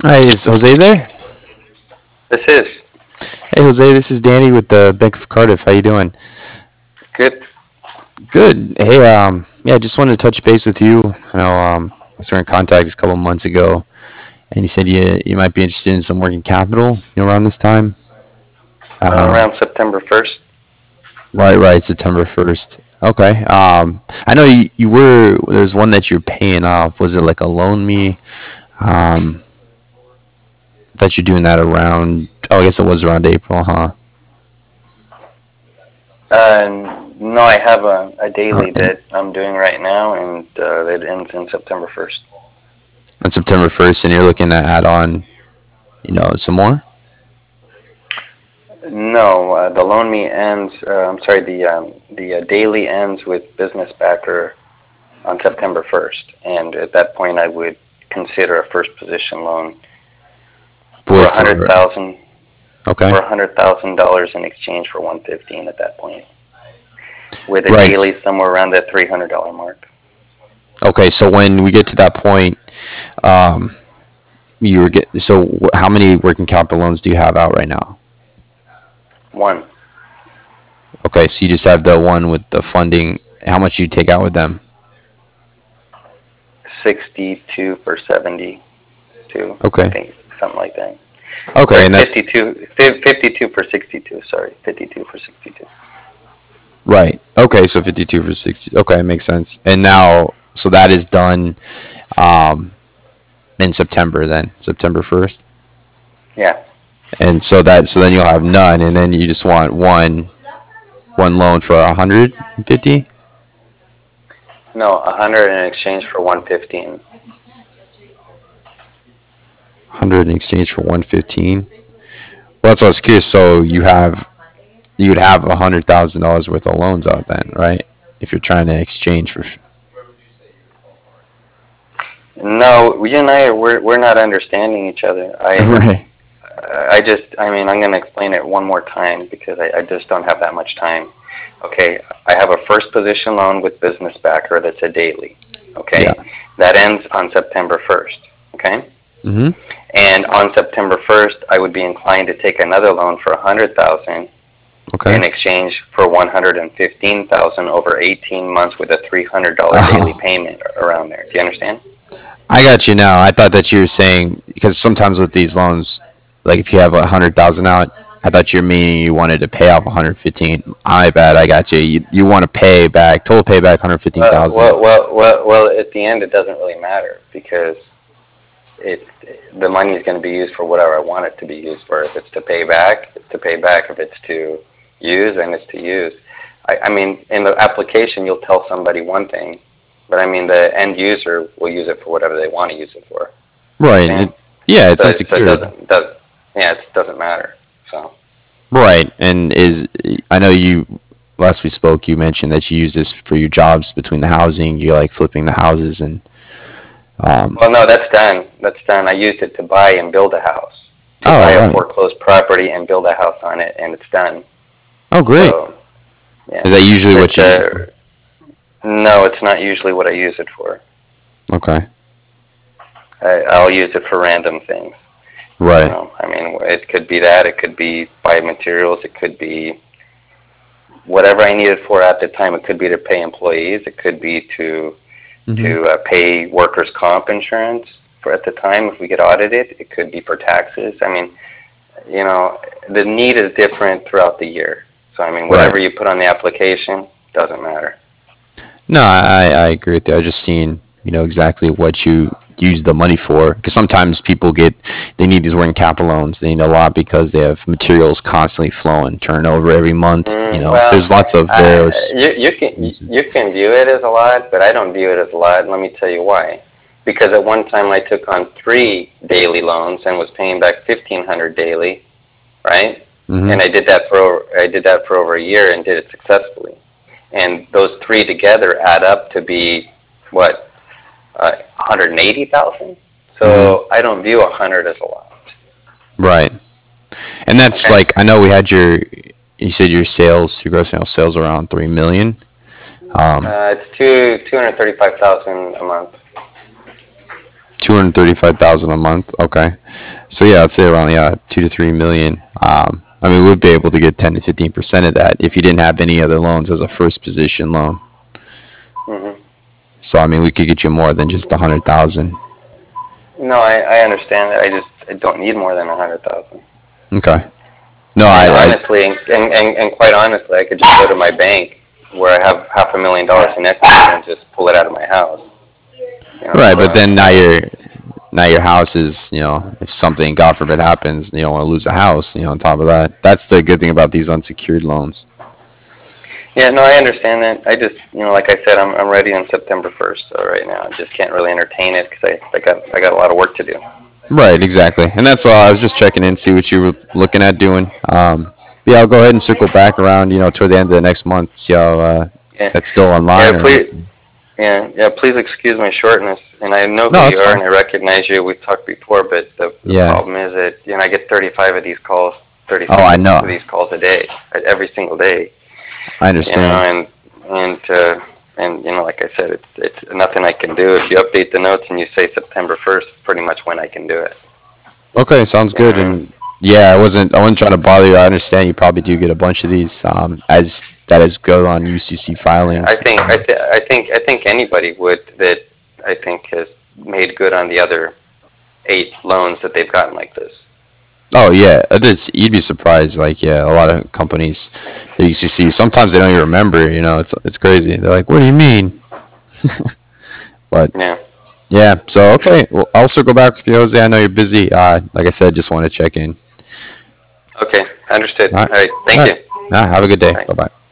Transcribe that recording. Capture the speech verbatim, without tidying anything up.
Hi, is Jose there? This is Hey, Jose, this is Danny with the Bank of Cardiff. How you doing? good. Good. Hey, um, yeah, just wanted to touch base with you. I know, um, we were in contact a couple months ago, and you said you you might be interested in some working capital, you know, around this time. Uh, Um, around September first. right, right, September first. Okay. Um, I know you, you were there's one that you're paying off. Was it like a loan me? Um, that you're doing that around. Oh, I guess it was around April, huh? Uh, no, I have a, a Uh, daily and that I'm doing right now, and uh, it ends in September first. on September first, and you're looking to add on, you know, some more. No, uh, the loan me ends. Uh, I'm sorry, the um, the uh, daily ends with business backer on September first, and at that point, I would consider a first position loan for Boy, a hundred for thousand okay, for a hundred thousand dollars in exchange for one fifteen at that point, with a right. daily somewhere around that three hundred dollar mark. Okay, so when we get to that point, um, you were get so wh- how many working capital loans do you have out right now? One. Okay, so you just have the one with the funding. How much you take out with them? sixty-two for seventy-two, I Okay, think, something like that. okay, Or and that's fifty-two, fifty-two for sixty-two, sorry, fifty-two for sixty-two. right. Okay, so fifty-two for sixty. Okay, makes sense. And now, so that is done um, in September then, September first. Yeah. And so that so then you'll have none, and then you just want one one loan for a hundred and fifty. No, one hundred in exchange for one fifteen. Hundred in exchange for one fifteen. Well, that's what I was curious. So you have you would have a hundred thousand dollars worth of loans out then, right? If you're trying to exchange for No, you and I, are, we're, we're not understanding each other. I, right, I just, I mean, I'm going to explain it one more time because I, I just don't have that much time. Okay, I have a first position loan with business backer that's a daily. yeah, Okay, that ends on September first. Okay, mm-hmm. and on September first, I would be inclined to take another loan for a hundred thousand Okay. in exchange for one hundred and fifteen thousand over eighteen months with a three hundred dollar daily Oh, payment around there. Do you understand? I got you now. I thought that you were saying because sometimes with these loans, like if you have a hundred thousand out, I thought you were meaning you wanted to pay off one hundred fifteen. My bad. I got you. You you want to pay back total payback one hundred fifteen Uh, thousand. well, well, well, well. At the end, it doesn't really matter because it the money is going to be used for whatever I want it to be used for. If it's to pay back, it's to pay back. If it's to use, then it's to use. I, I mean, in the application, you'll tell somebody one thing, but I mean, the end user will use it for whatever they want to use it for. You Right. understand? It, yeah, it's So, so it unsecured. doesn't does yeah, it doesn't matter. So. Right. And is I know you last we spoke you mentioned that you use this for your jobs between the housing, you like flipping the houses and um Well, no, that's done. That's done. I used it to buy and build a house, to buy oh a right. foreclosed property and build a house on it, and it's done. Oh great. So, yeah. Is that usually what But you use it for? uh, no, it's not usually what I use it for. Okay. I, I'll use it for random things. You Right. know, I mean, it could be that. It could be buy materials. It could be whatever I need it for at the time. It could be to pay employees. It could be to Mhm. to uh, pay workers' comp insurance for at the time if we get audited. It could be for taxes. I mean, you know, the need is different throughout the year. So I mean, Right. whatever you put on the application doesn't matter. No, I, I agree with you. I just seen, you know, exactly what you use the money for. Because sometimes people get, they need these working capital loans. They need a lot because they have materials constantly flowing, turnover every month. You Mm, know, well, there's lots of I, various you, you can reasons. you can view it as a lot, but I don't view it as a lot. And let me tell you why. Because at one time I took on three daily loans and was paying back fifteen hundred daily, right? Hmm. And I did that for I did that for over a year and did it successfully. And those three together add up to be what uh, one hundred eighty thousand. Hmm. So I don't view one hundred as a lot. Right. And that's Okay, like, I know we had your, you said your sales, your gross annual sales around three million. Um, uh, it's two two hundred thirty five thousand a month. Two hundred thirty-five thousand a month. Okay, so yeah, I'd say around yeah two to three million. Um, I mean, we'd be able to get ten to fifteen percent of that if you didn't have any other loans as a first position loan. Hmm. So I mean, we could get you more than just a hundred thousand. No, I, I understand that. I just I don't need more than a hundred thousand. Okay. No, And I, I honestly, and, and and quite honestly, I could just go to my bank where I have half a million dollars in equity and just pull it out of my house. You know, right, pull it but out of then my now house. your now your house is you know if something God forbid happens, you don't want to lose a house. You know, on top of that, that's the good thing about these unsecured loans. Yeah, no, I understand that. I just, you know, like I said, I'm I'm ready on September first. So right now, I just can't really entertain it because I I got I got a lot of work to do. Right, exactly, and that's all. I was just checking in, see what you were looking at doing. Um, yeah, I'll go ahead and circle back around. You know, toward the end of the next month, see how uh, Yeah, that's still online yeah, or. please, yeah, yeah. Please excuse my shortness, and I know No, who you that's are, fine. and I recognize you. We've talked before, but the, the Yeah. problem is that you know I get thirty-five of these calls, Oh, thirty-six I of know. these calls a day, every single day. I You know, understand. and and uh, and you know, like I said, it's it's nothing I can do. If you update the notes and you say September first, pretty much when I can do it. Okay, sounds You know good. what I mean? And yeah, I wasn't I wasn't trying to bother you. I understand you probably do get a bunch of these um, as that is go on U C C I filings. think I, th- I think I think anybody would that I think has made good on the other eight loans that they've gotten like this. Oh yeah, it is. You'd be surprised. Like yeah, a lot of companies, the U C C. Sometimes they don't even remember. You know, it's it's crazy. They're like, "What do you mean?" But Yeah. yeah, so okay, well, I'll circle back with you, Jose. I know you're busy. Uh, like I said, just want to check in. Okay. Understood. All right, All right. all Thank right. you. Nah, have a good day. Bye. Bye bye.